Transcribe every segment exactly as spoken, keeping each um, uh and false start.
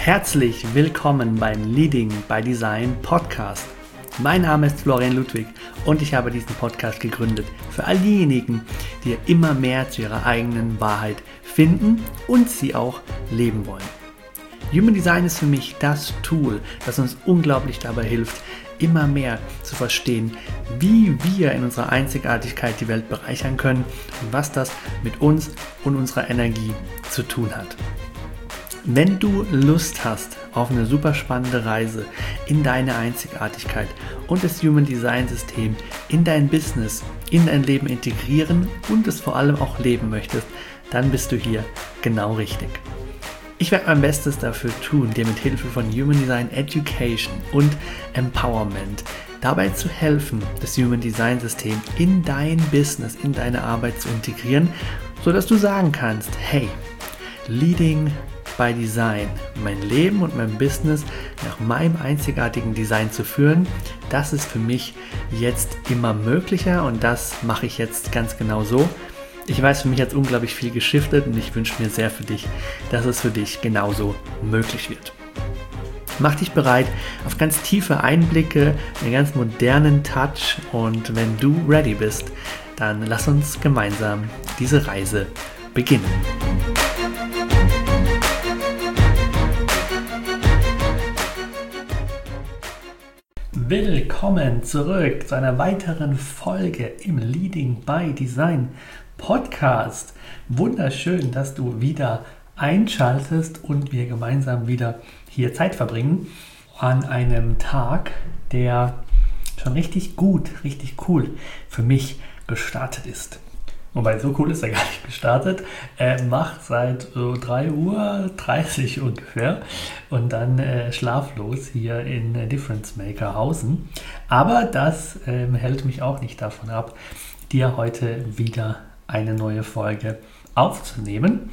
Herzlich willkommen beim Leading by Design Podcast. Mein Name ist Florian Ludwig und ich habe diesen Podcast gegründet für all diejenigen, die immer mehr zu ihrer eigenen Wahrheit finden und sie auch leben wollen. Human Design ist für mich das Tool, das uns unglaublich dabei hilft, immer mehr zu verstehen, wie wir in unserer Einzigartigkeit die Welt bereichern können und was das mit uns und unserer Energie zu tun hat. Wenn du Lust hast auf eine super spannende Reise in deine Einzigartigkeit und das Human Design System in dein Business, in dein Leben integrieren und es vor allem auch leben möchtest, dann bist du hier genau richtig. Ich werde mein Bestes dafür tun, dir mit Hilfe von Human Design Education und Empowerment dabei zu helfen, das Human Design System in dein Business, in deine Arbeit zu integrieren, sodass du sagen kannst, hey, Leading by Design, mein Leben und mein Business nach meinem einzigartigen Design zu führen, das ist für mich jetzt immer möglicher und das mache ich jetzt ganz genau so. Ich weiß, für mich hat es unglaublich viel geschiftet und ich wünsche mir sehr für dich, dass es für dich genauso möglich wird. Mach dich bereit auf ganz tiefe Einblicke, einen ganz modernen Touch und wenn du ready bist, dann lass uns gemeinsam diese Reise beginnen. Willkommen zurück zu einer weiteren Folge im Leading by Design Podcast. Wunderschön, dass du wieder einschaltest und wir gemeinsam wieder hier Zeit verbringen an einem Tag, der schon richtig gut, richtig cool für mich gestartet ist. Wobei, so cool ist er gar nicht gestartet. Er macht seit so drei Uhr dreißig ungefähr und dann äh, schlaflos hier in äh, Difference Maker hausen. Aber das ähm, hält mich auch nicht davon ab, dir heute wieder eine neue Folge aufzunehmen.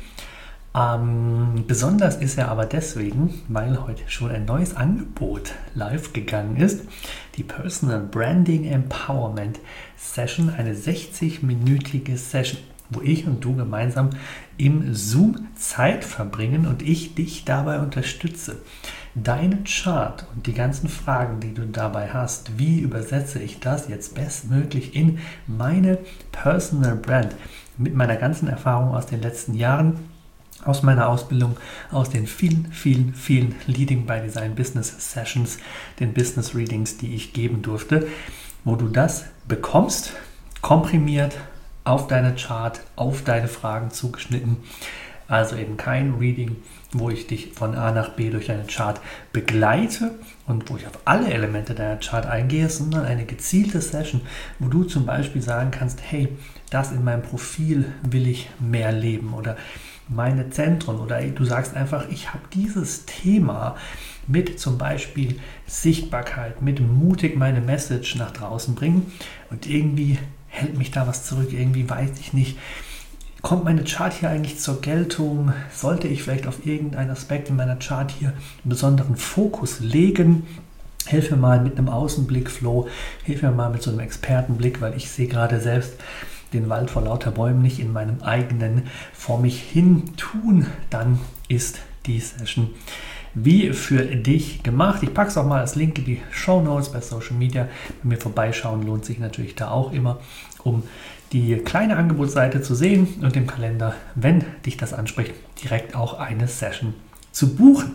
Ähm, besonders ist er aber deswegen, weil heute schon ein neues Angebot live gegangen ist. Die Personal Branding Empowerment Session, eine sechzig-minütige Session, wo ich und du gemeinsam im Zoom Zeit verbringen und ich dich dabei unterstütze. Deinen Chart und die ganzen Fragen, die du dabei hast, wie übersetze ich das jetzt bestmöglich in meine Personal Brand mit meiner ganzen Erfahrung aus den letzten Jahren, aus meiner Ausbildung, aus den vielen, vielen, vielen Leading by Design Business Sessions, den Business Readings, die ich geben durfte, wo du das bekommst, komprimiert auf deine Chart, auf deine Fragen zugeschnitten. Also eben kein Reading, wo ich dich von A nach B durch deine Chart begleite und wo ich auf alle Elemente deiner Chart eingehe, sondern eine gezielte Session, wo du zum Beispiel sagen kannst, hey, das in meinem Profil will ich mehr leben oder meine Zentren oder du sagst einfach, ich habe dieses Thema mit zum Beispiel Sichtbarkeit, mit mutig meine Message nach draußen bringen und irgendwie hält mich da was zurück, irgendwie weiß ich nicht, kommt meine Chart hier eigentlich zur Geltung, sollte ich vielleicht auf irgendeinen Aspekt in meiner Chart hier einen besonderen Fokus legen, hilf mir mal mit einem Außenblick, Flo, hilf mir mal mit so einem Expertenblick, weil ich sehe gerade selbst den Wald vor lauter Bäumen nicht in meinem eigenen vor mich hin tun, dann ist die Session wie für dich gemacht. Ich packe es auch mal als Link in die Shownotes bei Social Media. Bei mir vorbeischauen lohnt sich natürlich da auch immer, um die kleine Angebotsseite zu sehen und im Kalender, wenn dich das anspricht, direkt auch eine Session zu buchen.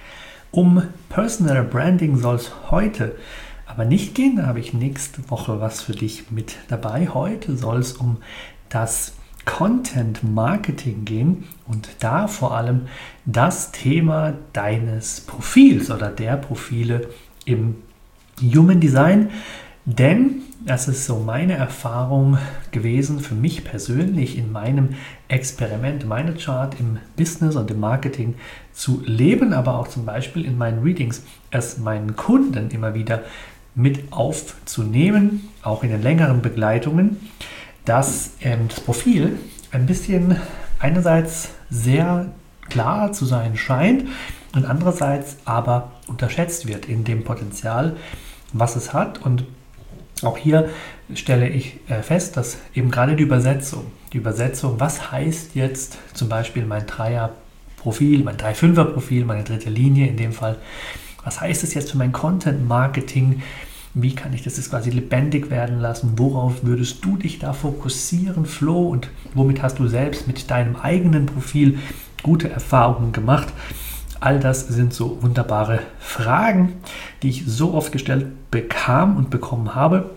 Um Personal Branding soll es heute aber nicht gehen, da habe ich nächste Woche was für dich mit dabei. Heute soll es um das Content Marketing gehen und da vor allem das Thema deines Profils oder der Profile im Human Design. Denn das ist so meine Erfahrung gewesen für mich persönlich in meinem Experiment, meine Chart im Business und im Marketing zu leben, aber auch zum Beispiel in meinen Readings es meinen Kunden immer wieder mit aufzunehmen, auch in den längeren Begleitungen, dass ähm, das Profil ein bisschen einerseits sehr klar zu sein scheint und andererseits aber unterschätzt wird in dem Potenzial, was es hat. Und auch hier stelle ich äh, fest, dass eben gerade die Übersetzung, die Übersetzung, was heißt jetzt zum Beispiel mein Dreier Profil, mein drei Fünfer Profil, meine dritte Linie in dem Fall. Was heißt das jetzt für mein Content Marketing? Wie kann ich das jetzt quasi lebendig werden lassen? Worauf würdest du dich da fokussieren, Flo? Und womit hast du selbst mit deinem eigenen Profil gute Erfahrungen gemacht? All das sind so wunderbare Fragen, die ich so oft gestellt bekam und bekommen habe.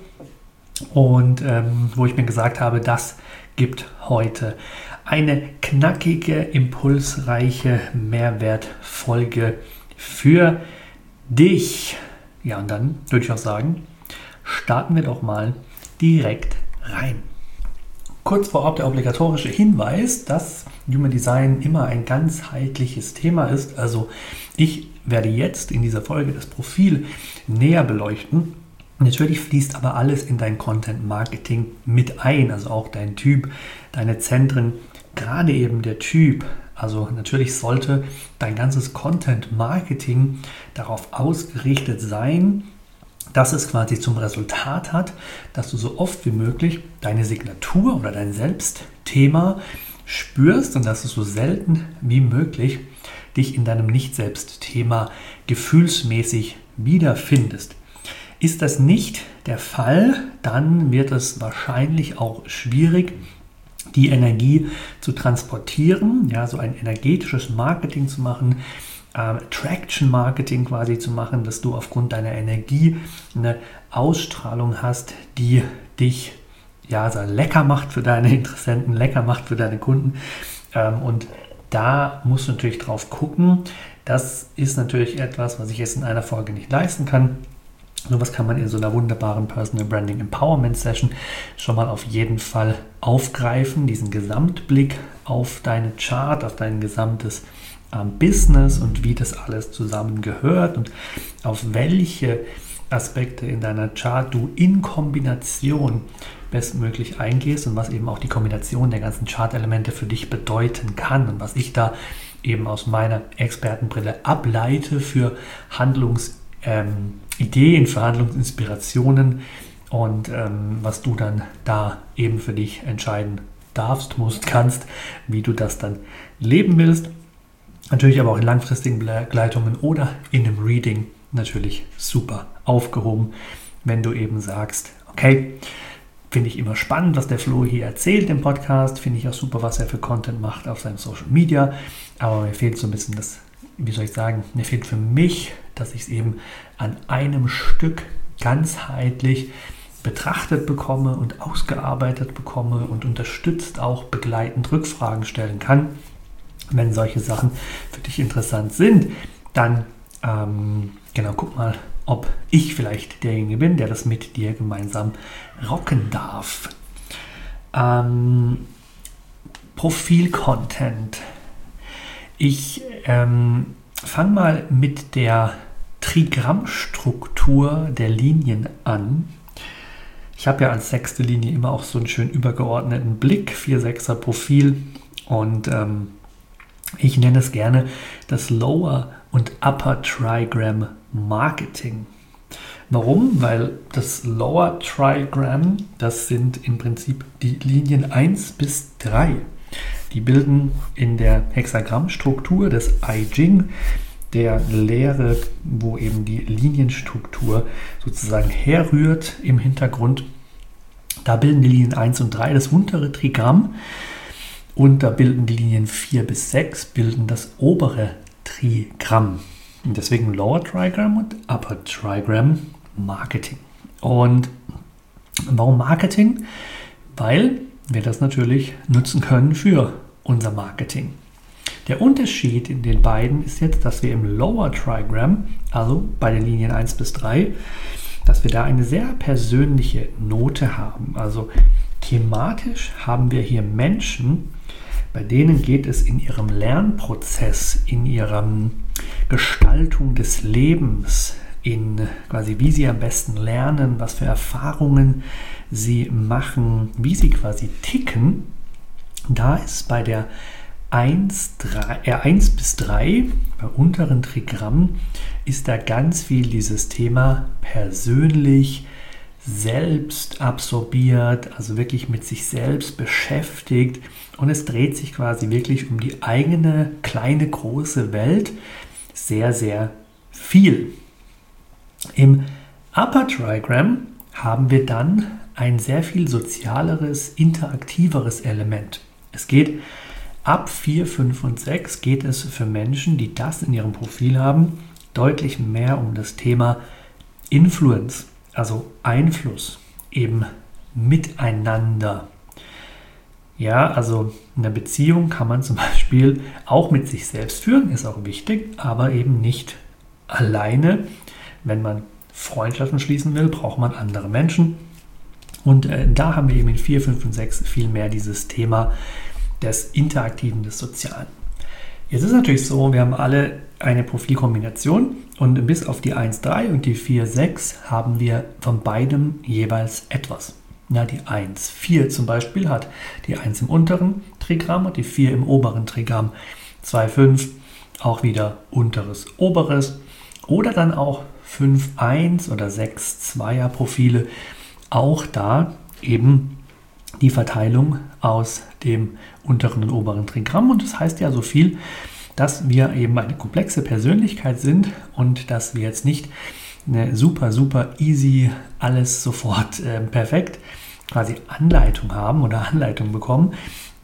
Und ähm, wo ich mir gesagt habe, das gibt heute eine knackige, impulsreiche Mehrwertfolge für dich. Ja, und dann würde ich auch sagen, starten wir doch mal direkt rein. Kurz vorab der obligatorische Hinweis, dass Human Design immer ein ganzheitliches Thema ist. Also ich werde jetzt in dieser Folge das Profil näher beleuchten. Natürlich fließt aber alles in dein Content Marketing mit ein, also auch dein Typ, deine Zentren, gerade eben der Typ. Also natürlich sollte dein ganzes Content Marketing darauf ausgerichtet sein, dass es quasi zum Resultat hat, dass du so oft wie möglich deine Signatur oder dein Selbstthema spürst und dass du so selten wie möglich dich in deinem Nicht-Selbst-Thema gefühlsmäßig wiederfindest. Ist das nicht der Fall, dann wird es wahrscheinlich auch schwierig, die Energie zu transportieren, ja, so ein energetisches Marketing zu machen, ähm, Traction Marketing quasi zu machen, dass du aufgrund deiner Energie eine Ausstrahlung hast, die dich ja so lecker macht für deine Interessenten, lecker macht für deine Kunden. Ähm, und da musst du natürlich drauf gucken. Das ist natürlich etwas, was ich jetzt in einer Folge nicht leisten kann. Sowas kann man in so einer wunderbaren Personal Branding Empowerment Session schon mal auf jeden Fall aufgreifen, diesen Gesamtblick auf deine Chart, auf dein gesamtes ähm, Business und wie das alles zusammengehört und auf welche Aspekte in deiner Chart du in Kombination bestmöglich eingehst und was eben auch die Kombination der ganzen Chart-Elemente für dich bedeuten kann und was ich da eben aus meiner Expertenbrille ableite für Handlungs- ähm, Ideen, Verhandlungsinspirationen und ähm, was du dann da eben für dich entscheiden darfst, musst, kannst, wie du das dann leben willst. Natürlich aber auch in langfristigen Begleitungen oder in einem Reading natürlich super aufgehoben, wenn du eben sagst, okay, finde ich immer spannend, was der Flo hier erzählt im Podcast, finde ich auch super, was er für Content macht auf seinem Social Media, aber mir fehlt so ein bisschen das, wie soll ich sagen, mir fehlt für mich, dass ich es eben an einem Stück ganzheitlich betrachtet bekomme und ausgearbeitet bekomme und unterstützt auch begleitend Rückfragen stellen kann. Wenn solche Sachen für dich interessant sind, dann ähm, genau, guck mal, ob ich vielleicht derjenige bin, der das mit dir gemeinsam rocken darf. Ähm, Profil-Content. Ich ähm, fange mal mit der Trigrammstruktur der Linien an. Ich habe ja als sechste Linie immer auch so einen schön übergeordneten Blick, vier Sechser Profil und ähm, ich nenne es gerne das Lower und Upper Trigram Marketing. Warum? Weil das Lower Trigram, das sind im Prinzip die Linien eins bis drei. Die bilden in der Hexagrammstruktur des I Ching, der Lehre, wo eben die Linienstruktur sozusagen herrührt im Hintergrund. Da bilden die Linien eins und drei das untere Trigramm und da bilden die Linien vier bis sechs bilden das obere Trigramm. Und deswegen Lower Trigram und Upper Trigram Marketing. Und warum Marketing? Weil wir das natürlich nutzen können für unser Marketing. Der Unterschied in den beiden ist jetzt, dass wir im Lower Trigram, also bei den Linien eins bis drei, dass wir da eine sehr persönliche Note haben. Also thematisch haben wir hier Menschen, bei denen geht es in ihrem Lernprozess, in ihrer Gestaltung des Lebens, in quasi wie sie am besten lernen, was für Erfahrungen sie machen, wie sie quasi ticken. Da ist bei der eins bis drei, bei unteren Trigramm, ist da ganz viel dieses Thema persönlich, selbst absorbiert, also wirklich mit sich selbst beschäftigt und es dreht sich quasi wirklich um die eigene kleine, große Welt sehr, sehr viel. Im Upper Trigram haben wir dann ein sehr viel sozialeres, interaktiveres Element. Es geht ab vier, fünf und sechs geht es für Menschen, die das in ihrem Profil haben, deutlich mehr um das Thema Influence, also Einfluss, eben miteinander. Ja, also eine Beziehung kann man zum Beispiel auch mit sich selbst führen, ist auch wichtig, aber eben nicht alleine. Wenn man Freundschaften schließen will, braucht man andere Menschen. Und äh, da haben wir eben in vier, fünf und sechs viel mehr dieses Thema des Interaktiven, des Sozialen. Jetzt ist natürlich so, wir haben alle eine Profilkombination und bis auf die eins drei und die vier sechs haben wir von beidem jeweils etwas. Ja, die eins vier zum Beispiel hat die eins im unteren Trigramm und die vier im oberen Trigramm. zwei fünf auch wieder unteres, oberes oder dann auch fünf eins oder sechs zweier Profile. Auch da eben die Verteilung aus dem unteren und oberen Trigramm. Und das heißt ja so viel, dass wir eben eine komplexe Persönlichkeit sind und dass wir jetzt nicht eine super, super easy, alles sofort äh, perfekt quasi Anleitung haben oder Anleitung bekommen,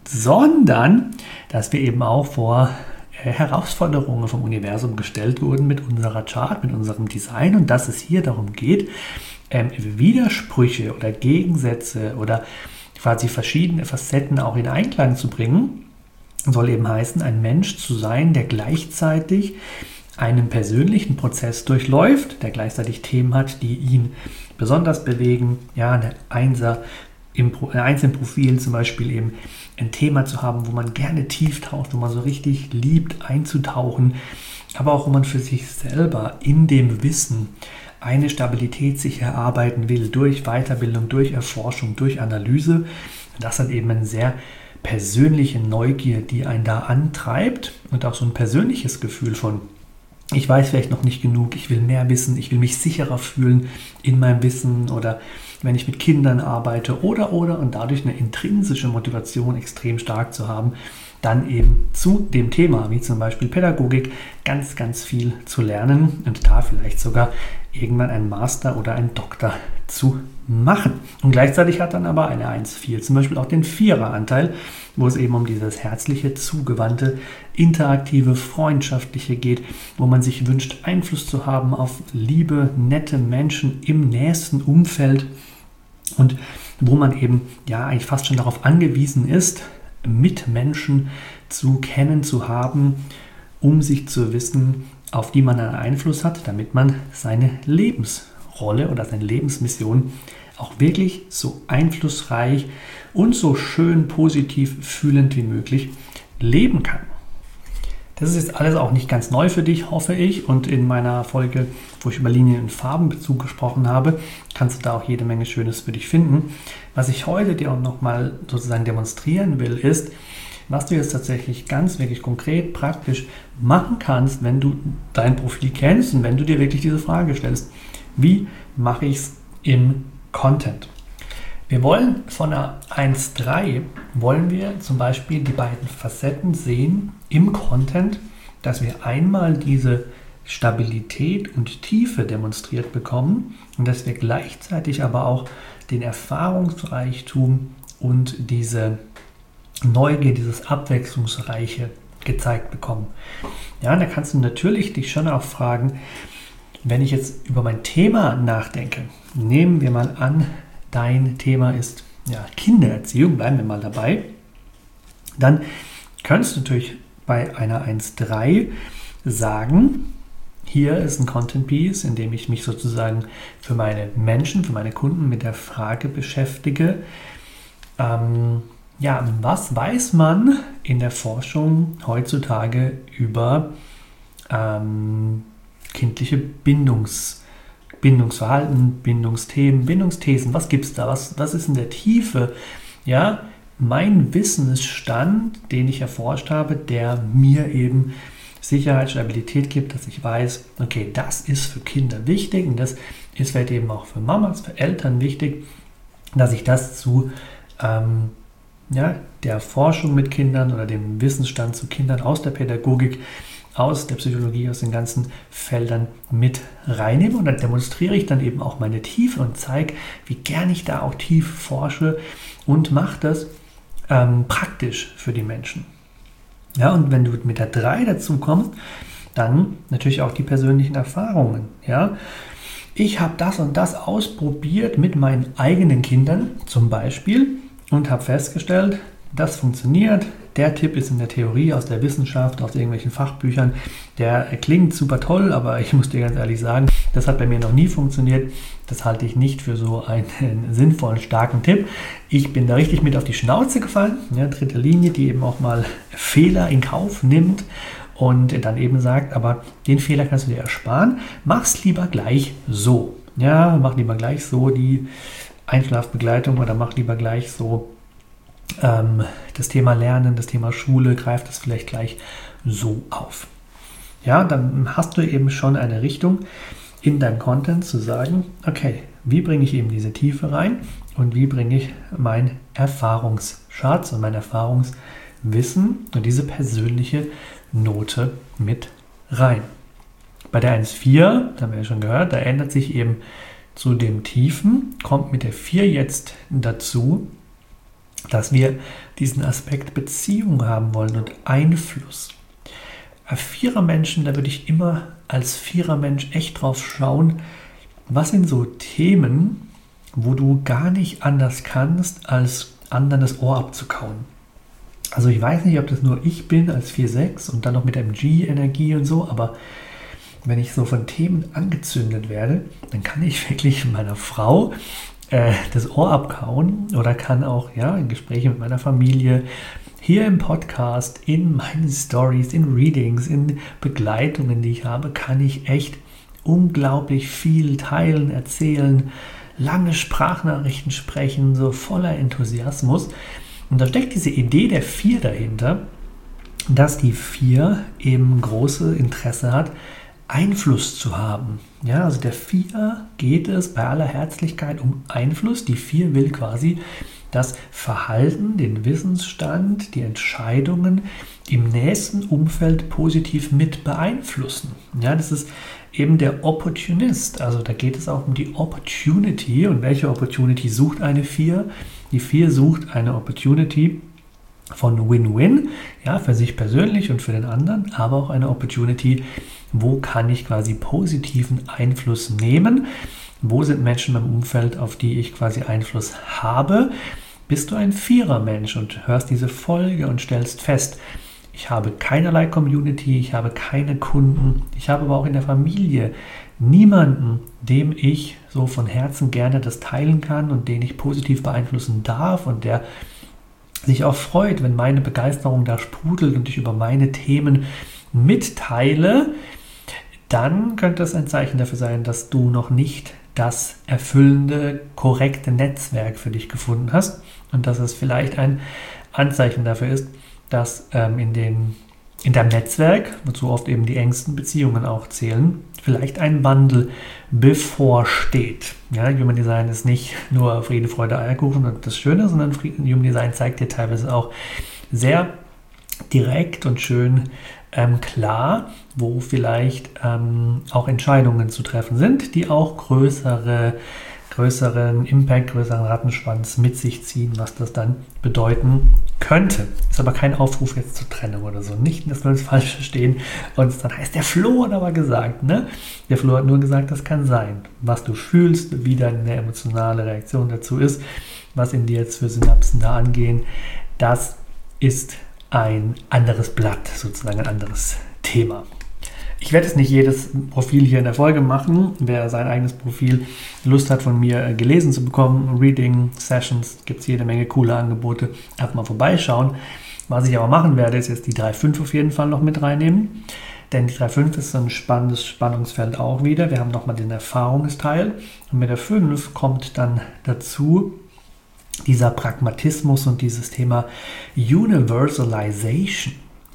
sondern dass wir eben auch vor äh, Herausforderungen vom Universum gestellt wurden mit unserer Chart, mit unserem Design und dass es hier darum geht, ähm, Widersprüche oder Gegensätze oder quasi verschiedene Facetten auch in Einklang zu bringen, soll eben heißen, ein Mensch zu sein, der gleichzeitig einen persönlichen Prozess durchläuft, der gleichzeitig Themen hat, die ihn besonders bewegen. Ja, eine Einser im, eine Eins im Profil zum Beispiel eben ein Thema zu haben, wo man gerne tief taucht, wo man so richtig liebt, einzutauchen, aber auch wo man für sich selber in dem Wissen eine Stabilität sich erarbeiten will, durch Weiterbildung, durch Erforschung, durch Analyse. Das hat eben eine sehr persönliche Neugier, die einen da antreibt und auch so ein persönliches Gefühl von, ich weiß vielleicht noch nicht genug, ich will mehr wissen, ich will mich sicherer fühlen in meinem Wissen oder wenn ich mit Kindern arbeite oder oder und dadurch eine intrinsische Motivation extrem stark zu haben, dann eben zu dem Thema, wie zum Beispiel Pädagogik, ganz, ganz viel zu lernen und da vielleicht sogar irgendwann einen Master oder einen Doktor zu machen. Und gleichzeitig hat dann aber eine eins vier zum Beispiel auch den Vierer-Anteil, wo es eben um dieses herzliche, zugewandte, interaktive, freundschaftliche geht, wo man sich wünscht, Einfluss zu haben auf liebe, nette Menschen im nächsten Umfeld und wo man eben ja eigentlich fast schon darauf angewiesen ist, Mitmenschen zu kennen, zu haben, um sich zu wissen, auf die man einen Einfluss hat, damit man seine Lebensrolle oder seine Lebensmission auch wirklich so einflussreich und so schön positiv fühlend wie möglich leben kann. Das ist jetzt alles auch nicht ganz neu für dich, hoffe ich. Und in meiner Folge, wo ich über Linien- und Farbenbezug gesprochen habe, kannst du da auch jede Menge Schönes für dich finden. Was ich heute dir auch nochmal sozusagen demonstrieren will, ist, was du jetzt tatsächlich ganz wirklich konkret, praktisch machen kannst, wenn du dein Profil kennst und wenn du dir wirklich diese Frage stellst, wie mache ich es im Content? Wir wollen von einer eins drei, wollen wir zum Beispiel die beiden Facetten sehen im Content, dass wir einmal diese Stabilität und Tiefe demonstriert bekommen und dass wir gleichzeitig aber auch den Erfahrungsreichtum und diese Neugier, dieses Abwechslungsreiche gezeigt bekommen. Ja, da kannst du natürlich dich schon auch fragen, wenn ich jetzt über mein Thema nachdenke, nehmen wir mal an, dein Thema ist ja, Kindererziehung, bleiben wir mal dabei, dann könntest du natürlich bei einer eins drei sagen, hier ist ein Content Piece, in dem ich mich sozusagen für meine Menschen, für meine Kunden mit der Frage beschäftige, ähm, ja, was weiß man in der Forschung heutzutage über ähm, kindliche Bindungs, Bindungsverhalten, Bindungsthemen, Bindungsthesen? Was gibt es da? Was, was ist in der Tiefe? Ja, mein Wissensstand, den ich erforscht habe, der mir eben Sicherheit, Stabilität gibt, dass ich weiß, okay, das ist für Kinder wichtig und das ist vielleicht eben auch für Mamas, für Eltern wichtig, dass ich das zu ähm, ja, der Forschung mit Kindern oder dem Wissensstand zu Kindern aus der Pädagogik, aus der Psychologie, aus den ganzen Feldern mit reinnehme. Und dann demonstriere ich dann eben auch meine Tiefe und zeige, wie gern ich da auch tief forsche und mache das ähm, praktisch für die Menschen. Ja, und wenn du mit der drei dazu kommst, dann natürlich auch die persönlichen Erfahrungen. Ja, ich habe das und das ausprobiert mit meinen eigenen Kindern zum Beispiel und habe festgestellt, das funktioniert. Der Tipp ist in der Theorie, aus der Wissenschaft, aus irgendwelchen Fachbüchern, der klingt super toll, aber ich muss dir ganz ehrlich sagen, das hat bei mir noch nie funktioniert. Das halte ich nicht für so einen sinnvollen, starken Tipp. Ich bin da richtig mit auf die Schnauze gefallen. Ja, dritte Linie, die eben auch mal Fehler in Kauf nimmt und dann eben sagt, aber den Fehler kannst du dir ersparen. Mach's lieber gleich so. Ja, mach lieber gleich so die Einschlafbegleitung oder mach lieber gleich so ähm, das Thema Lernen, das Thema Schule, greift das vielleicht gleich so auf. Ja, dann hast du eben schon eine Richtung in deinem Content zu sagen, okay, wie bringe ich eben diese Tiefe rein und wie bringe ich meinen Erfahrungsschatz und mein Erfahrungswissen und diese persönliche Note mit rein. Bei der eins Komma vier, da haben wir ja schon gehört, da ändert sich eben zu dem Tiefen, kommt mit der vier jetzt dazu, dass wir diesen Aspekt Beziehung haben wollen und Einfluss. Vierer-Menschen, da würde ich immer als Vierer-Mensch echt drauf schauen, was sind so Themen, wo du gar nicht anders kannst, als anderen das Ohr abzukauen. Also ich weiß nicht, ob das nur ich bin als vier sechs und dann noch mit M G-Energie und so, aber wenn ich so von Themen angezündet werde, dann kann ich wirklich meiner Frau äh, das Ohr abkauen oder kann auch ja, in Gesprächen mit meiner Familie, hier im Podcast, in meinen Stories, in Readings, in Begleitungen, die ich habe, kann ich echt unglaublich viel teilen, erzählen, lange Sprachnachrichten sprechen, so voller Enthusiasmus. Und da steckt diese Idee der vier dahinter, dass die vier eben große Interesse hat, Einfluss zu haben. Ja, also der vier geht es bei aller Herzlichkeit um Einfluss. Die vier will quasi das Verhalten, den Wissensstand, die Entscheidungen im nächsten Umfeld positiv mit beeinflussen. Ja, das ist eben der Opportunist. Also da geht es auch um die Opportunity. Und welche Opportunity sucht eine vier? Die vier sucht eine Opportunity von Win-Win, ja, für sich persönlich und für den anderen, aber auch eine Opportunity, wo kann ich quasi positiven Einfluss nehmen, wo sind Menschen im Umfeld, auf die ich quasi Einfluss habe. Bist du ein Vierer-Mensch und hörst diese Folge und stellst fest, ich habe keinerlei Community, ich habe keine Kunden, ich habe aber auch in der Familie niemanden, dem ich so von Herzen gerne das teilen kann und den ich positiv beeinflussen darf und der sich auch freut, wenn meine Begeisterung da sprudelt und ich über meine Themen mitteile, dann könnte es ein Zeichen dafür sein, dass du noch nicht das erfüllende, korrekte Netzwerk für dich gefunden hast und dass es vielleicht ein Anzeichen dafür ist, dass ähm, in, den, in deinem Netzwerk, wozu oft eben die engsten Beziehungen auch zählen, vielleicht ein Wandel bevorsteht. Ja, Human Design ist nicht nur Friede, Freude, Eierkuchen und das Schöne, sondern Human Design zeigt dir teilweise auch sehr direkt und schön ähm, klar, wo vielleicht ähm, auch Entscheidungen zu treffen sind, die auch größere, größeren Impact, größeren Rattenschwanz mit sich ziehen, was das dann bedeuten könnte. Ist aber kein Aufruf jetzt zur Trennung oder so. Nicht, dass wir uns falsch verstehen und dann heißt, der Flo hat aber gesagt, ne? Der Flo hat nur gesagt, das kann sein. Was du fühlst, wie deine emotionale Reaktion dazu ist, was in dir jetzt für Synapsen da angehen, das ist ein anderes Blatt, sozusagen ein anderes Thema. Ich werde jetzt nicht jedes Profil hier in der Folge machen. Wer sein eigenes Profil Lust hat, von mir gelesen zu bekommen, Reading, Sessions, gibt es jede Menge coole Angebote. Einfach mal vorbeischauen. Was ich aber machen werde, ist jetzt die drei fünf auf jeden Fall noch mit reinnehmen. Denn die drei fünf ist so ein spannendes Spannungsfeld auch wieder. Wir haben nochmal den Erfahrungsteil. Und mit der fünf kommt dann dazu dieser Pragmatismus und dieses Thema Universalization.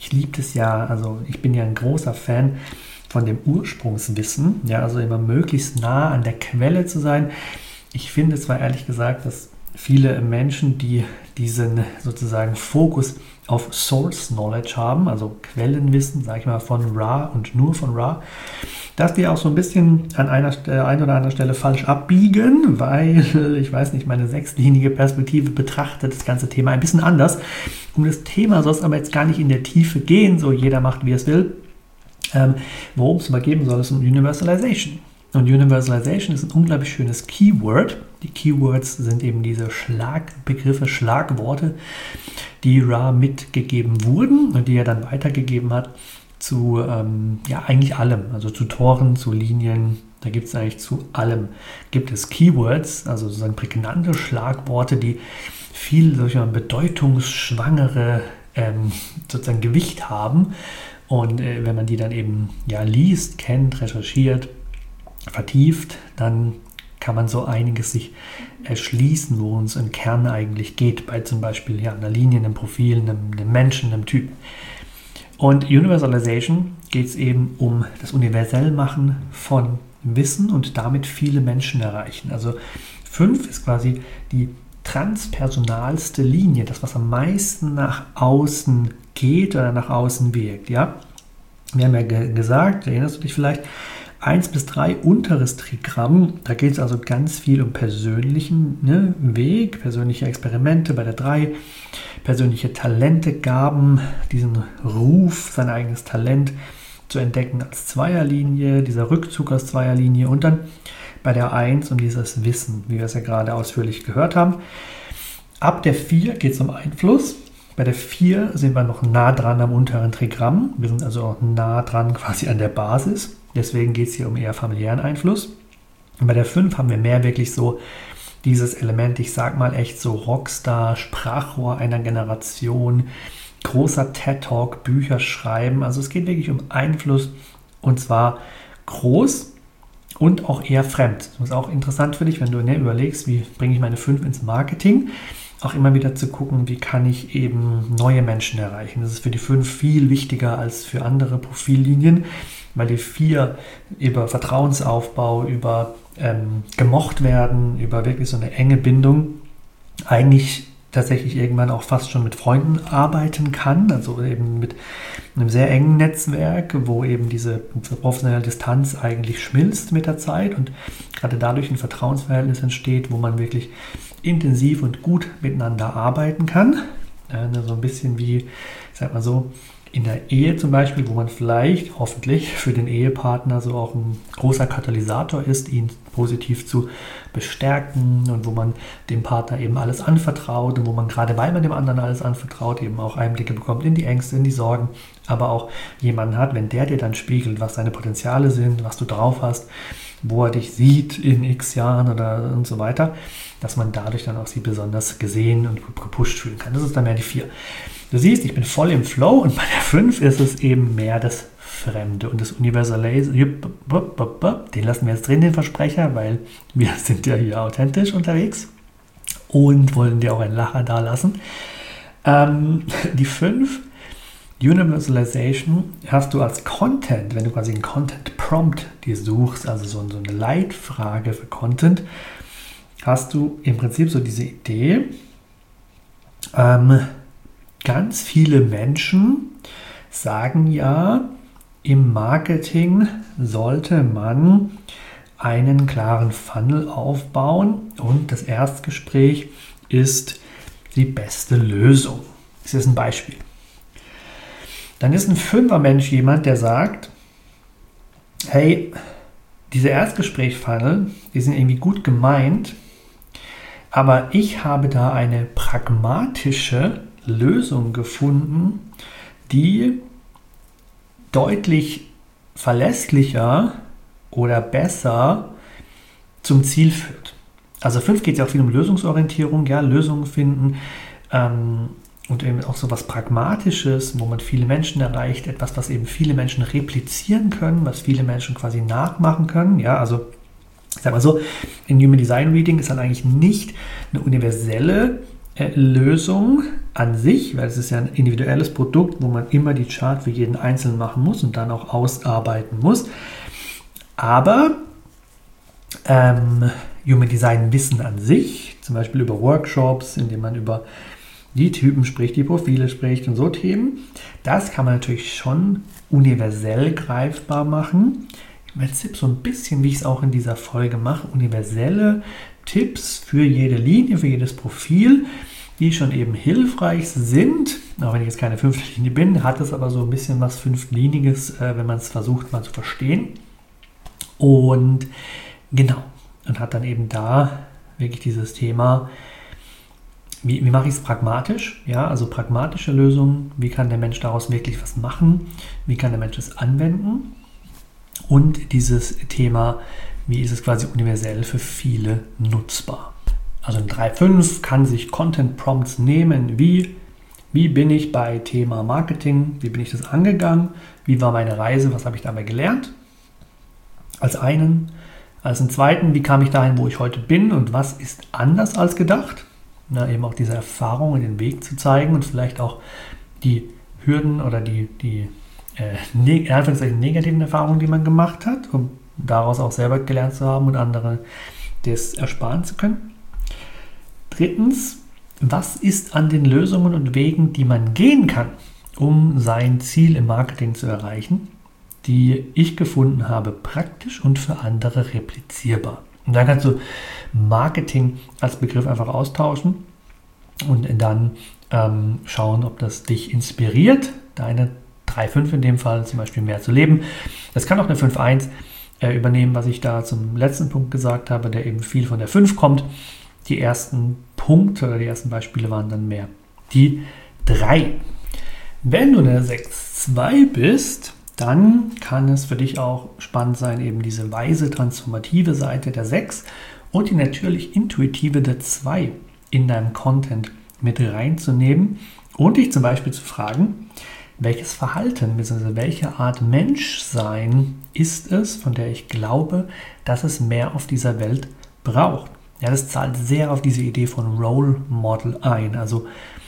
ich liebe das ja, also ich bin ja ein großer Fan von dem Ursprungswissen, ja, also immer möglichst nah an der Quelle zu sein. Ich finde zwar ehrlich gesagt, dass viele Menschen, die diesen sozusagen Fokus auf Source Knowledge haben, also Quellenwissen, sage ich mal, von Ra und nur von Ra, dass die auch so ein bisschen an einer äh, ein oder anderen Stelle falsch abbiegen, weil, ich weiß nicht, meine sechslinige Perspektive betrachtet das ganze Thema ein bisschen anders. Um das Thema soll es aber jetzt gar nicht in der Tiefe gehen, so jeder macht, wie er es will. Ähm, worum es aber geben soll, ist um Universalization. Und Universalization ist ein unglaublich schönes Keyword. Die Keywords sind eben diese Schlagbegriffe, Schlagworte, die Ra mitgegeben wurden und die er dann weitergegeben hat zu ähm, ja, eigentlich allem. Also zu Toren, zu Linien, da gibt es eigentlich zu allem. Gibt es Keywords, also sozusagen prägnante Schlagworte, die viel solcher bedeutungsschwangere ähm, sozusagen Gewicht haben. Und äh, wenn man die dann eben ja, liest, kennt, recherchiert, vertieft, dann kann man so einiges sich erschließen, worum es im Kern eigentlich geht, bei zum Beispiel ja, einer Linie, einem Profil, einem, einem Menschen, einem Typ. Und Universalization geht es eben um das Universellmachen von Wissen und damit viele Menschen erreichen. Also fünf ist quasi die transpersonalste Linie, das, was am meisten nach außen geht oder nach außen wirkt. Ja? Wir haben ja ge- gesagt, erinnerst du dich vielleicht, eins bis drei unteres Trigramm, da geht es also ganz viel um persönlichen ne, Weg, persönliche Experimente bei der drei, persönliche Talente, Gaben, diesen Ruf, sein eigenes Talent zu entdecken als Zweierlinie, dieser Rückzug aus Zweierlinie und dann bei der eins um dieses Wissen, wie wir es ja gerade ausführlich gehört haben. Ab der vier geht es um Einfluss. Bei der vier sind wir noch nah dran am unteren Trigramm. Wir sind also auch nah dran quasi an der Basis. Deswegen geht es hier um eher familiären Einfluss. Und bei der fünf haben wir mehr wirklich so dieses Element, ich sag mal echt so Rockstar, Sprachrohr einer Generation, großer TED-Talk, Bücher schreiben. Also es geht wirklich um Einfluss und zwar groß und auch eher fremd. Das ist auch interessant für dich, wenn du ne, überlegst, wie bringe ich meine fünf ins Marketing. Auch immer wieder zu gucken, wie kann ich eben neue Menschen erreichen. Das ist für die fünf viel wichtiger als für andere Profillinien, weil die vier über Vertrauensaufbau, über ähm, gemocht werden, über wirklich so eine enge Bindung eigentlich tatsächlich irgendwann auch fast schon mit Freunden arbeiten kann, also eben mit einem sehr engen Netzwerk, wo eben diese professionelle Distanz eigentlich schmilzt mit der Zeit und gerade dadurch ein Vertrauensverhältnis entsteht, wo man wirklich intensiv und gut miteinander arbeiten kann. Ja, so ein bisschen wie, ich sag mal so, in der Ehe zum Beispiel, wo man vielleicht hoffentlich für den Ehepartner so auch ein großer Katalysator ist, ihn positiv zu bestärken und wo man dem Partner eben alles anvertraut und wo man gerade, weil man dem anderen alles anvertraut, eben auch Einblicke bekommt in die Ängste, in die Sorgen, aber auch jemanden hat, wenn der dir dann spiegelt, was deine Potenziale sind, was du drauf hast, wo er dich sieht in x Jahren oder und so weiter, dass man dadurch dann auch sie besonders gesehen und gepusht fühlen kann. Das ist dann mehr die vier. Du siehst, ich bin voll im Flow und bei der fünf ist es eben mehr das Fremde und das Universale. Den lassen wir jetzt drin, den Versprecher, weil wir sind ja hier authentisch unterwegs und wollen dir auch einen Lacher da lassen. Ähm, die fünf, Universalization, hast du als Content, wenn du quasi einen Content Prompt dir suchst, also so, so eine Leitfrage für Content, hast du im Prinzip so diese Idee, ähm, ganz viele Menschen sagen ja, im Marketing sollte man einen klaren Funnel aufbauen und das Erstgespräch ist die beste Lösung. Das ist ein Beispiel. Dann ist ein Fünfer-Mensch jemand, der sagt, hey, diese Erstgespräch-Funnel, die sind irgendwie gut gemeint, aber ich habe da eine pragmatische Lösung gefunden, die deutlich verlässlicher oder besser zum Ziel führt. Also fünf geht ja auch viel um Lösungsorientierung, ja, Lösungen finden ähm, und eben auch so was Pragmatisches, wo man viele Menschen erreicht, etwas, was eben viele Menschen replizieren können, was viele Menschen quasi nachmachen können, ja, also ich sag mal so, in Human Design Reading ist dann eigentlich nicht eine universelle äh, Lösung an sich, weil es ist ja ein individuelles Produkt, wo man immer die Chart für jeden Einzelnen machen muss und dann auch ausarbeiten muss. Aber ähm, Human Design Wissen an sich, zum Beispiel über Workshops, indem man über die Typen spricht, die Profile spricht und so Themen, das kann man natürlich schon universell greifbar machen. Ich meine, Tipps so ein bisschen, wie ich es auch in dieser Folge mache, universelle Tipps für jede Linie, für jedes Profil, die schon eben hilfreich sind. Auch wenn ich jetzt keine fünfte Linie bin, hat es aber so ein bisschen was Fünfliniges, äh, wenn man es versucht mal zu verstehen. Und genau, und hat dann eben da wirklich dieses Thema, wie, wie mache ich es pragmatisch? Ja, also pragmatische Lösungen, wie kann der Mensch daraus wirklich was machen? Wie kann der Mensch es anwenden? Und dieses Thema, wie ist es quasi universell für viele nutzbar? Also ein drei fünf kann sich Content Prompts nehmen, wie, wie bin ich bei Thema Marketing, wie bin ich das angegangen, wie war meine Reise, was habe ich dabei gelernt, als einen. Als einen zweiten, wie kam ich dahin, wo ich heute bin und was ist anders als gedacht? Na, eben auch diese Erfahrung und den Weg zu zeigen und vielleicht auch die Hürden oder die, die äh, in Anführungszeichen negativen Erfahrungen, die man gemacht hat, um daraus auch selber gelernt zu haben und andere das ersparen zu können. Drittens, was ist an den Lösungen und Wegen, die man gehen kann, um sein Ziel im Marketing zu erreichen, die ich gefunden habe, praktisch und für andere replizierbar. Und dann kannst du Marketing als Begriff einfach austauschen und dann ähm, schauen, ob das dich inspiriert, deine drei fünf in dem Fall zum Beispiel mehr zu leben. Das kann auch eine fünf eins äh, übernehmen, was ich da zum letzten Punkt gesagt habe, der eben viel von der fünf kommt. Die ersten Punkte oder die ersten Beispiele waren dann mehr die drei. Wenn du eine sechs zwei bist, dann kann es für dich auch spannend sein, eben diese weise, transformative Seite der sechs und die natürlich intuitive der zwei in deinem Content mit reinzunehmen und dich zum Beispiel zu fragen, welches Verhalten bzw. welche Art Menschsein ist es, von der ich glaube, dass es mehr auf dieser Welt braucht. Ja, das zahlt sehr auf diese Idee von Role Model ein. Also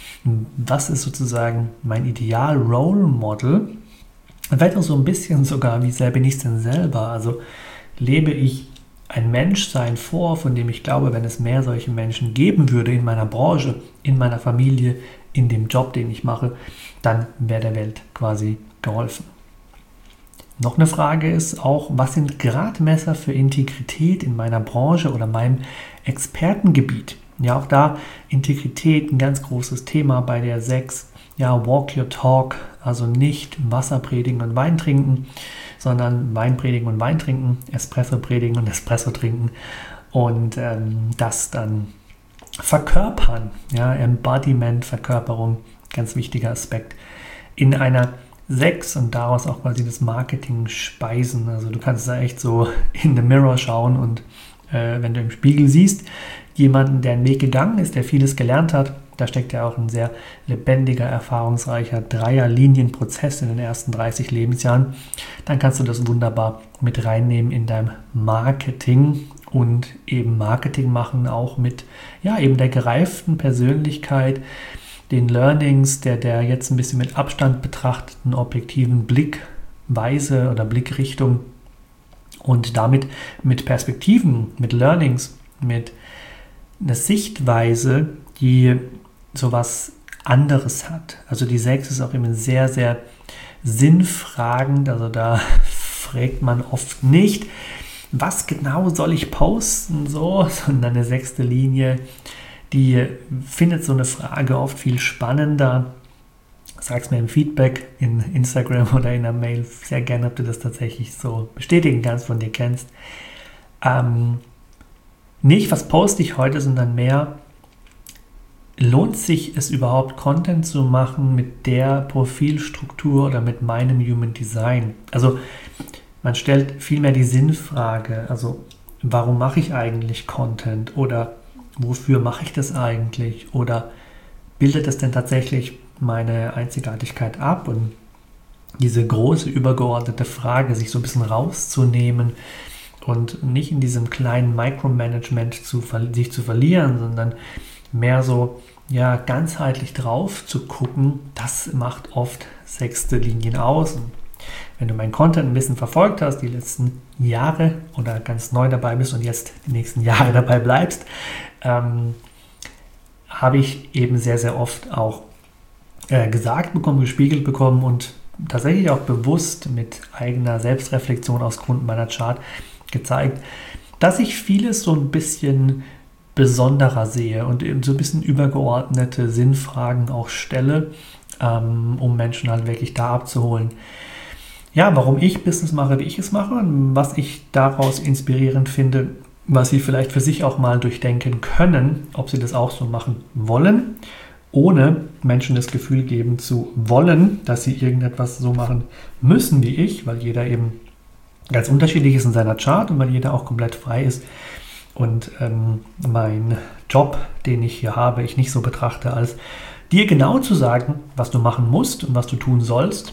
was ist sozusagen mein Ideal Role Model? Vielleicht auch so ein bisschen sogar, wie sehr bin ich es denn selber? Also lebe ich ein Menschsein vor, von dem ich glaube, wenn es mehr solche Menschen geben würde in meiner Branche, in meiner Familie, in dem Job, den ich mache, dann wäre der Welt quasi geholfen. Noch eine Frage ist auch, was sind Gradmesser für Integrität in meiner Branche oder meinem Expertengebiet? Ja, auch da Integrität ein ganz großes Thema bei der sechs. Ja, walk your talk, also nicht Wasser predigen und Wein trinken, sondern Wein predigen und Wein trinken, Espresso predigen und Espresso trinken und ähm, das dann verkörpern. Ja, Embodiment, Verkörperung, ganz wichtiger Aspekt in einer sechs und daraus auch quasi das Marketing speisen. Also du kannst da echt so in the mirror schauen und äh, wenn du im Spiegel siehst, jemanden, der einen Weg gegangen ist, der vieles gelernt hat, da steckt ja auch ein sehr lebendiger, erfahrungsreicher Dreierlinienprozess in den ersten dreißig Lebensjahren, dann kannst du das wunderbar mit reinnehmen in dein Marketing und eben Marketing machen, auch mit ja eben der gereiften Persönlichkeit, den Learnings, der, der jetzt ein bisschen mit Abstand betrachteten objektiven Blickweise oder Blickrichtung und damit mit Perspektiven, mit Learnings, mit einer Sichtweise, die sowas anderes hat. Also die sechs ist auch immer sehr, sehr sinnfragend, also da fragt man oft nicht, was genau soll ich posten, so, sondern eine sechste Linie, die findet so eine Frage oft viel spannender. Sag's mir im Feedback in Instagram oder in einer Mail sehr gerne, ob du das tatsächlich so bestätigen kannst, von dir kennst. Ähm, nicht, was poste ich heute, sondern mehr, lohnt sich es überhaupt, Content zu machen mit der Profilstruktur oder mit meinem Human Design? Also man stellt vielmehr die Sinnfrage, also warum mache ich eigentlich Content oder wofür mache ich das eigentlich oder bildet das denn tatsächlich meine Einzigartigkeit ab? Und diese große übergeordnete Frage, sich so ein bisschen rauszunehmen und nicht in diesem kleinen Micromanagement zu, sich zu verlieren, sondern mehr so ja, ganzheitlich drauf zu gucken, das macht oft sechste Linien aus. Und wenn du meinen Content ein bisschen verfolgt hast, die letzten Jahre oder ganz neu dabei bist und jetzt die nächsten Jahre dabei bleibst, ähm, habe ich eben sehr, sehr oft auch äh, gesagt bekommen, gespiegelt bekommen und tatsächlich auch bewusst mit eigener Selbstreflexion aus Grund meiner Chart gezeigt, dass ich vieles so ein bisschen besonderer sehe und eben so ein bisschen übergeordnete Sinnfragen auch stelle, ähm, um Menschen halt wirklich da abzuholen. Ja, warum ich Business mache, wie ich es mache und was ich daraus inspirierend finde, was sie vielleicht für sich auch mal durchdenken können, ob sie das auch so machen wollen, ohne Menschen das Gefühl geben zu wollen, dass sie irgendetwas so machen müssen wie ich, weil jeder eben ganz unterschiedlich ist in seiner Chart und weil jeder auch komplett frei ist. Und ähm, mein Job, den ich hier habe, ich nicht so betrachte, als dir genau zu sagen, was du machen musst und was du tun sollst.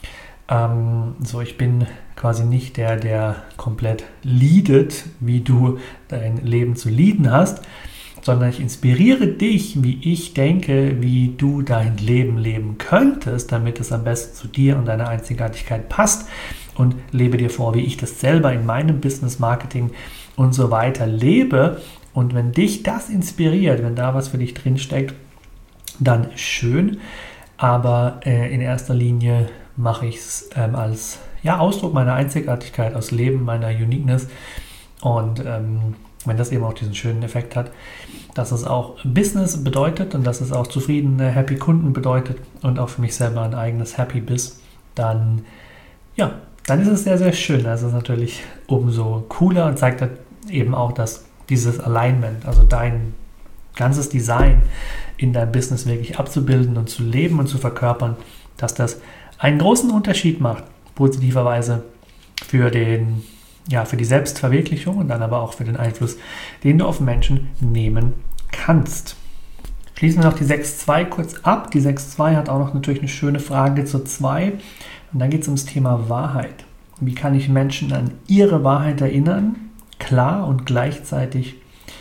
Ähm, so, ich bin quasi nicht der, der komplett leadet, wie du dein Leben zu leaden hast, sondern ich inspiriere dich, wie ich denke, wie du dein Leben leben könntest, damit es am besten zu dir und deiner Einzigartigkeit passt, und lebe dir vor, wie ich das selber in meinem Business, Marketing und so weiter lebe. Und wenn dich das inspiriert, wenn da was für dich drinsteckt, dann schön. Aber äh, in erster Linie mache ich es ähm, als ja, Ausdruck meiner Einzigartigkeit, aus Leben meiner Uniqueness. Und ähm, wenn das eben auch diesen schönen Effekt hat, dass es auch Business bedeutet und dass es auch zufriedene, happy Kunden bedeutet und auch für mich selber ein eigenes Happy Biz, dann ja, dann ist es sehr, sehr schön. Das ist natürlich umso cooler und zeigt eben auch, dass dieses Alignment, also dein ganzes Design in deinem Business wirklich abzubilden und zu leben und zu verkörpern, dass das einen großen Unterschied macht, positiverweise für den, ja, für die Selbstverwirklichung und dann aber auch für den Einfluss, den du auf Menschen nehmen kannst. Schließen wir noch die sechs zwei kurz ab. Die sechs zwei hat auch noch natürlich eine schöne Frage zur zwei. Und dann geht es ums Thema Wahrheit. Wie kann ich Menschen an ihre Wahrheit erinnern? Klar und gleichzeitig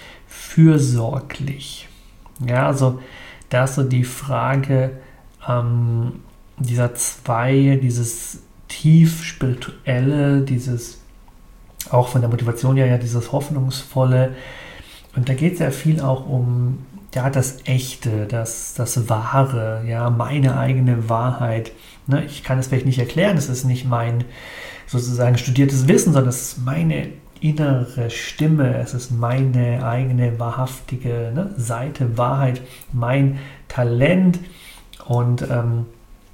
fürsorglich. Ja, also da ist so die Frage ähm, dieser zwei, dieses tief spirituelle, dieses auch von der Motivation her, ja, dieses hoffnungsvolle. Und da geht es ja viel auch um ja, das Echte, das, das Wahre, ja, meine eigene Wahrheit. Ne, ich kann es vielleicht nicht erklären, es ist nicht mein sozusagen studiertes Wissen, sondern es ist meine innere Stimme, es ist meine eigene wahrhaftige ne, Seite, Wahrheit, mein Talent, und ähm,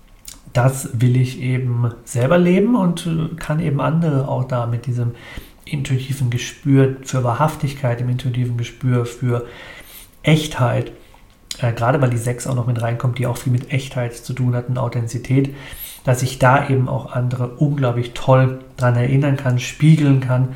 das will ich eben selber leben und äh, kann eben andere auch da mit diesem intuitiven Gespür für Wahrhaftigkeit, im intuitiven Gespür für Echtheit, äh, gerade weil die sechs auch noch mit reinkommt, die auch viel mit Echtheit zu tun hat und Authentizität, dass ich da eben auch andere unglaublich toll dran erinnern kann, spiegeln kann.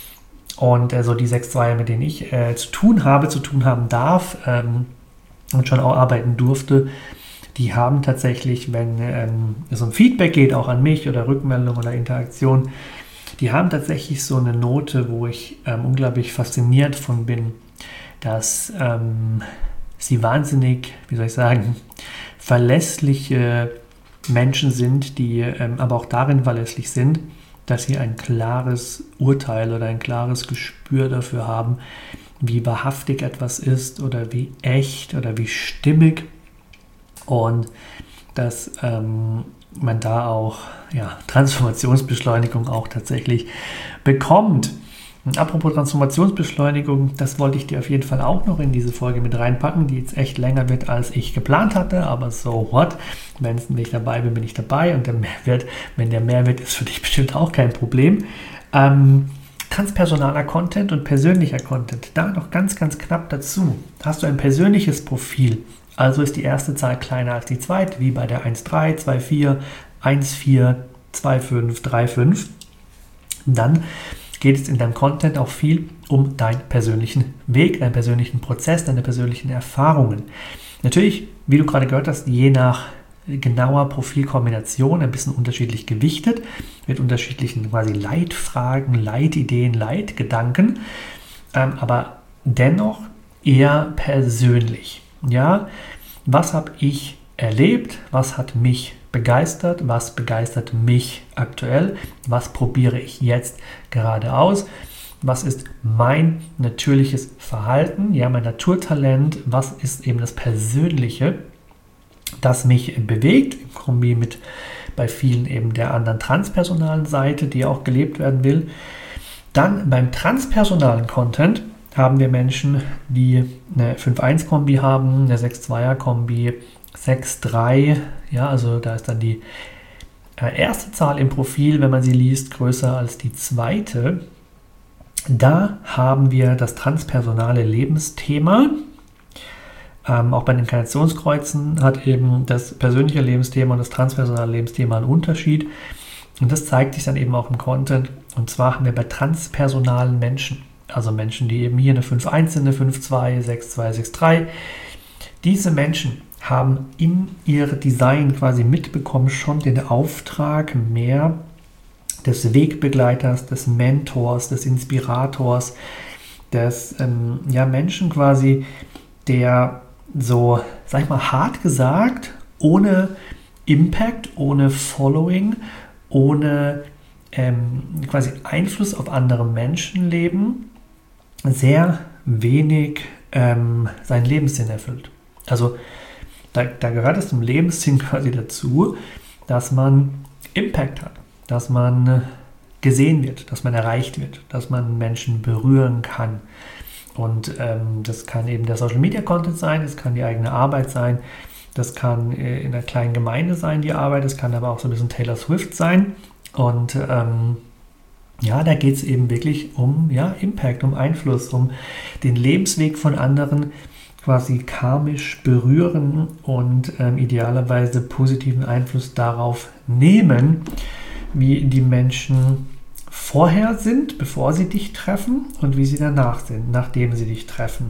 Und äh, so die sechs zwei, mit denen ich äh, zu tun habe, zu tun haben darf ähm, und schon auch arbeiten durfte, die haben tatsächlich, wenn ähm, es um Feedback geht, auch an mich oder Rückmeldung oder Interaktion, die haben tatsächlich so eine Note, wo ich ähm, unglaublich fasziniert von bin, dass ähm, sie wahnsinnig, wie soll ich sagen, verlässliche Menschen sind, die ähm, aber auch darin verlässlich sind, dass sie ein klares Urteil oder ein klares Gespür dafür haben, wie wahrhaftig etwas ist oder wie echt oder wie stimmig, und dass ähm, man da auch ja, Transformationsbeschleunigung auch tatsächlich bekommt. Und apropos Transformationsbeschleunigung, das wollte ich dir auf jeden Fall auch noch in diese Folge mit reinpacken, die jetzt echt länger wird, als ich geplant hatte, aber so what? Wenn ich dabei bin, bin ich dabei, und der Mehrwert, wenn der Mehrwert ist für dich bestimmt auch kein Problem. Ähm, transpersonaler Content und persönlicher Content, da noch ganz, ganz knapp dazu. Hast du ein persönliches Profil, also ist die erste Zahl kleiner als die zweite, wie bei der eins drei, zwei vier, eins vier, zwei fünf, drei fünf, dann geht es in deinem Content auch viel um deinen persönlichen Weg, deinen persönlichen Prozess, deine persönlichen Erfahrungen. Natürlich, wie du gerade gehört hast, je nach genauer Profilkombination ein bisschen unterschiedlich gewichtet, mit unterschiedlichen quasi Leitfragen, Leitideen, Leitgedanken, ähm, aber dennoch eher persönlich. Ja, was habe ich erlebt? Was hat mich begeistert? Was begeistert mich aktuell? Was probiere ich jetzt gerade aus? Was ist mein natürliches Verhalten? Ja, mein Naturtalent. Was ist eben das Persönliche, das mich bewegt? Im Kombi mit bei vielen eben der anderen transpersonalen Seite, die auch gelebt werden will. Dann beim transpersonalen Content haben wir Menschen, die eine fünf eins Kombi haben, eine sechs zweier Kombi, sechs drei, ja, also da ist dann die erste Zahl im Profil, wenn man sie liest, größer als die zweite. Da haben wir das transpersonale Lebensthema. Ähm, auch bei den Inkarnationskreuzen hat eben das persönliche Lebensthema und das transpersonale Lebensthema einen Unterschied. Und das zeigt sich dann eben auch im Content. Und zwar haben wir bei transpersonalen Menschen, also Menschen, die eben hier eine fünf eins sind, eine fünf zwei, sechs zwei, sechs drei. Diese Menschen haben in ihr Design quasi mitbekommen schon den Auftrag mehr des Wegbegleiters, des Mentors, des Inspirators, des ähm, ja, Menschen quasi, der so, sag ich mal, hart gesagt, ohne Impact, ohne Following, ohne ähm, quasi Einfluss auf andere Menschenleben, sehr wenig ähm, seinen Lebenssinn erfüllt. Also da, da gehört es zum Lebenssinn quasi dazu, dass man Impact hat, dass man gesehen wird, dass man erreicht wird, dass man Menschen berühren kann. Und ähm, das kann eben der Social Media Content sein, das kann die eigene Arbeit sein, das kann äh, in einer kleinen Gemeinde sein, die Arbeit, das kann aber auch so ein bisschen Taylor Swift sein. Und ähm, ja, da geht es eben wirklich um ja, Impact, um Einfluss, um den Lebensweg von anderen quasi karmisch berühren und ähm, idealerweise positiven Einfluss darauf nehmen, wie die Menschen vorher sind, bevor sie dich treffen und wie sie danach sind, nachdem sie dich treffen.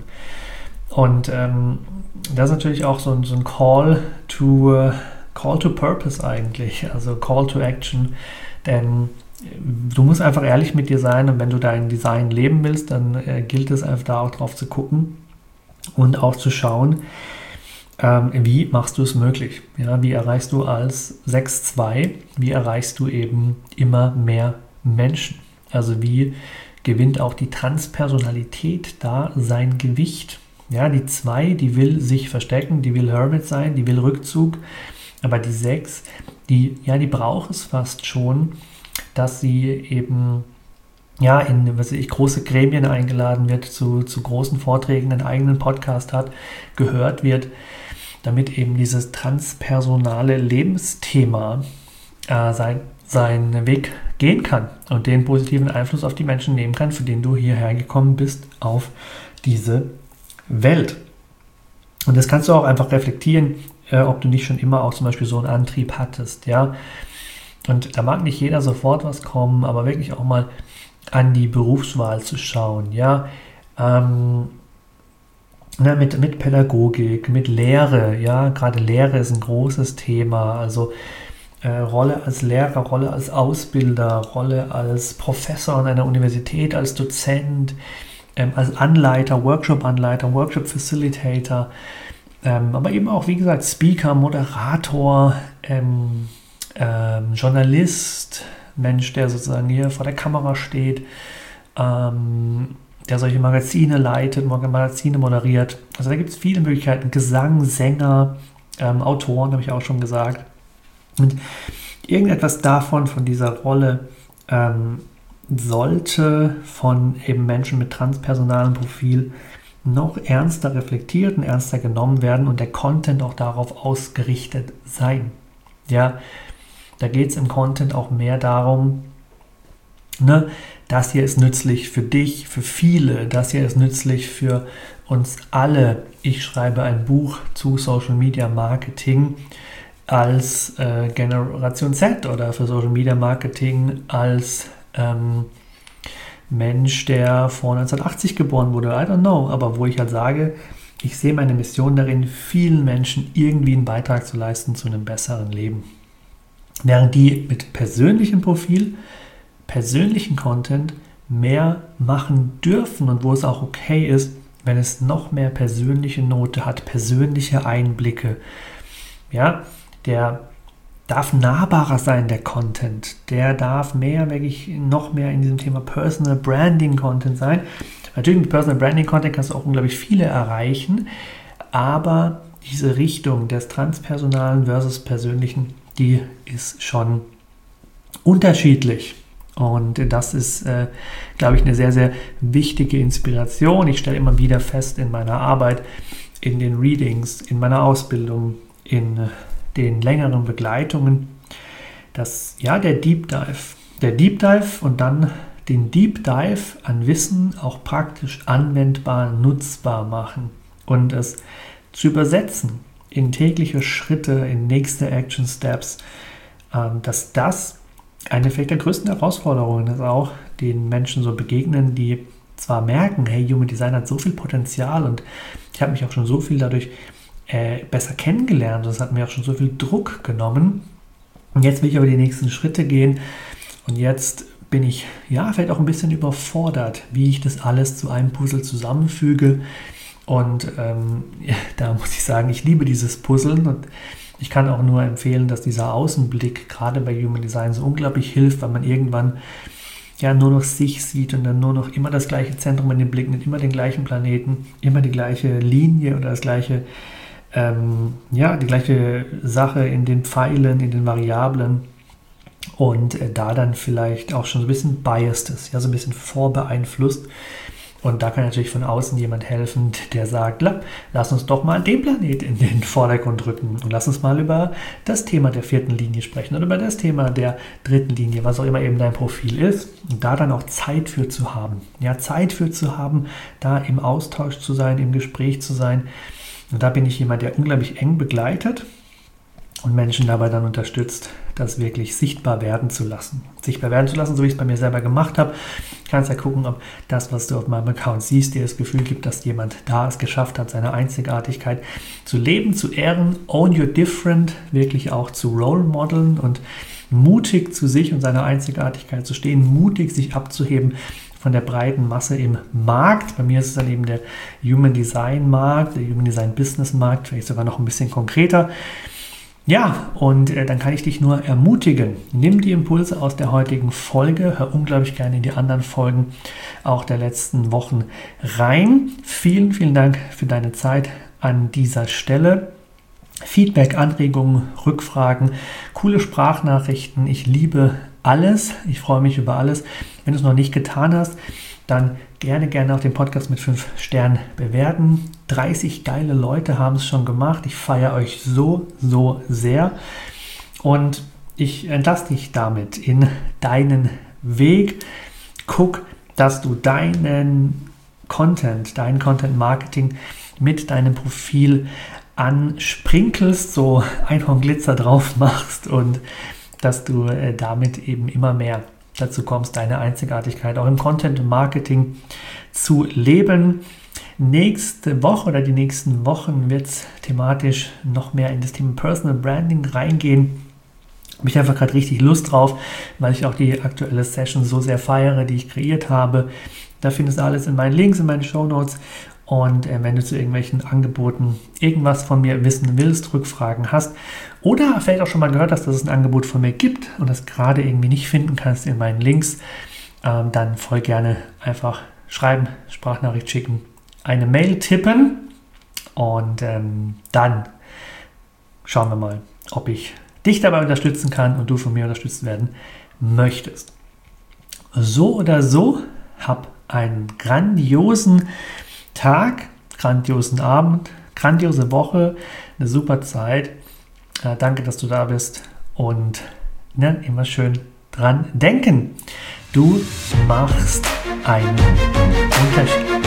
Und ähm, das ist natürlich auch so ein, so ein Call to, uh, Call to Purpose eigentlich, also Call to Action, denn du musst einfach ehrlich mit dir sein und wenn du dein Design leben willst, dann äh, gilt es einfach da auch drauf zu gucken und auch zu schauen, ähm, wie machst du es möglich? Ja, wie erreichst du als sechs zwei, wie erreichst du eben immer mehr Menschen? Also wie gewinnt auch die Transpersonalität da sein Gewicht? Ja, die zwei, die will sich verstecken, die will Hermit sein, die will Rückzug, aber die sechs, die, ja, die braucht es fast schon, dass sie eben ja, in was weiß ich, große Gremien eingeladen wird, zu, zu großen Vorträgen, einen eigenen Podcast hat, gehört wird, damit eben dieses transpersonale Lebensthema äh, sein, seinen Weg gehen kann und den positiven Einfluss auf die Menschen nehmen kann, für den du hierher gekommen bist auf diese Welt. Und das kannst du auch einfach reflektieren, äh, ob du nicht schon immer auch zum Beispiel so einen Antrieb hattest, ja. Und da mag nicht jeder sofort was kommen, aber wirklich auch mal an die Berufswahl zu schauen, ja, ähm, na, mit, mit Pädagogik, mit Lehre, ja, gerade Lehre ist ein großes Thema, also äh, Rolle als Lehrer, Rolle als Ausbilder, Rolle als Professor an einer Universität, als Dozent, ähm, als Anleiter, Workshop-Anleiter, Workshop-Facilitator, ähm, aber eben auch, wie gesagt, Speaker, Moderator, ähm, ähm, Journalist, Mensch, der sozusagen hier vor der Kamera steht, ähm, der solche Magazine leitet, Magazine moderiert. Also da gibt es viele Möglichkeiten. Gesang, Sänger, ähm, Autoren, habe ich auch schon gesagt. Und irgendetwas davon, von dieser Rolle, ähm, sollte von eben Menschen mit transpersonalem Profil noch ernster reflektiert und ernster genommen werden und der Content auch darauf ausgerichtet sein. Ja, da geht es im Content auch mehr darum, ne, das hier ist nützlich für dich, für viele, das hier ist nützlich für uns alle. Ich schreibe ein Buch zu Social Media Marketing als äh, Generation Z oder für Social Media Marketing als ähm, Mensch, der vor neunzehnhundertachtzig geboren wurde, I don't know, aber wo ich halt sage, ich sehe meine Mission darin, vielen Menschen irgendwie einen Beitrag zu leisten zu einem besseren Leben. Während die mit persönlichem Profil, persönlichen Content mehr machen dürfen und wo es auch okay ist, wenn es noch mehr persönliche Note hat, persönliche Einblicke. Ja, der darf nahbarer sein, der Content. Der darf mehr, wirklich noch mehr in diesem Thema Personal Branding Content sein. Natürlich mit Personal Branding Content kannst du auch unglaublich viele erreichen, aber diese Richtung des Transpersonalen versus Persönlichen, die ist schon unterschiedlich. Und das ist, äh, glaube ich, eine sehr, sehr wichtige Inspiration. Ich stelle immer wieder fest in meiner Arbeit, in den Readings, in meiner Ausbildung, in äh, den längeren Begleitungen, dass ja der Deep Dive, der Deep Dive und dann den Deep Dive an Wissen auch praktisch anwendbar, nutzbar machen und es zu übersetzen in tägliche Schritte, in nächste Action Steps, ähm, dass das eine vielleicht der größten Herausforderungen ist auch, den Menschen so begegnen, die zwar merken, hey, Human Design hat so viel Potenzial und ich habe mich auch schon so viel dadurch äh, besser kennengelernt und es hat mir auch schon so viel Druck genommen und jetzt will ich aber die nächsten Schritte gehen und jetzt bin ich ja vielleicht auch ein bisschen überfordert, wie ich das alles zu einem Puzzle zusammenfüge und ähm, ja, da muss ich sagen, ich liebe dieses Puzzeln und ich kann auch nur empfehlen, dass dieser Außenblick gerade bei Human Design so unglaublich hilft, weil man irgendwann ja nur noch sich sieht und dann nur noch immer das gleiche Zentrum in den Blick nimmt, immer den gleichen Planeten, immer die gleiche Linie oder das gleiche, ähm, ja, die gleiche Sache in den Pfeilen, in den Variablen und äh, da dann vielleicht auch schon so ein bisschen biased ist, ja, so ein bisschen vorbeeinflusst. Und da kann natürlich von außen jemand helfen, der sagt, lass uns doch mal den Planet in den Vordergrund rücken und lass uns mal über das Thema der vierten Linie sprechen oder über das Thema der dritten Linie, was auch immer eben dein Profil ist. Und da dann auch Zeit für zu haben. Ja, Zeit für zu haben, da im Austausch zu sein, im Gespräch zu sein. Und da bin ich jemand, der unglaublich eng begleitet und Menschen dabei dann unterstützt, das wirklich sichtbar werden zu lassen. Sichtbar werden zu lassen, so wie ich es bei mir selber gemacht habe. Du kannst ja gucken, ob das, was du auf meinem Account siehst, dir das Gefühl gibt, dass jemand da es geschafft hat, seine Einzigartigkeit zu leben, zu ehren, own your different, wirklich auch zu role modeln und mutig zu sich und seiner Einzigartigkeit zu stehen, mutig sich abzuheben von der breiten Masse im Markt. Bei mir ist es dann eben der Human Design Markt, der Human Design Business Markt, vielleicht sogar noch ein bisschen konkreter. Ja, und äh, dann kann ich dich nur ermutigen, nimm die Impulse aus der heutigen Folge, hör unglaublich gerne in die anderen Folgen auch der letzten Wochen rein. Vielen, vielen Dank für deine Zeit an dieser Stelle. Feedback, Anregungen, Rückfragen, coole Sprachnachrichten. Ich liebe alles. Ich freue mich über alles. Wenn du es noch nicht getan hast, dann gerne, gerne auch den Podcast mit fünf Sternen bewerten. dreißig geile Leute haben es schon gemacht. Ich feiere euch so, so sehr. Und ich entlasse dich damit in deinen Weg. Guck, dass du deinen Content, dein Content Marketing mit deinem Profil ansprinkelst, so Einhornglitzer drauf machst und dass du äh, damit eben immer mehr dazu kommst, deine Einzigartigkeit auch im Content Marketing zu leben. Nächste Woche oder die nächsten Wochen wird es thematisch noch mehr in das Thema Personal Branding reingehen. Habe ich einfach gerade richtig Lust drauf, weil ich auch die aktuelle Session so sehr feiere, die ich kreiert habe. Da findest du alles in meinen Links, in meinen Shownotes. Und äh, wenn du zu irgendwelchen Angeboten irgendwas von mir wissen willst, Rückfragen hast oder vielleicht auch schon mal gehört hast, dass es ein Angebot von mir gibt und das gerade irgendwie nicht finden kannst in meinen Links, ähm, dann voll gerne einfach schreiben, Sprachnachricht schicken, eine Mail tippen und ähm, dann schauen wir mal, ob ich dich dabei unterstützen kann und du von mir unterstützt werden möchtest. So oder so, hab einen grandiosen Tag, grandiosen Abend, grandiose Woche, eine super Zeit. Äh, danke, dass du da bist und ne, immer schön dran denken. Du machst einen Unterschied.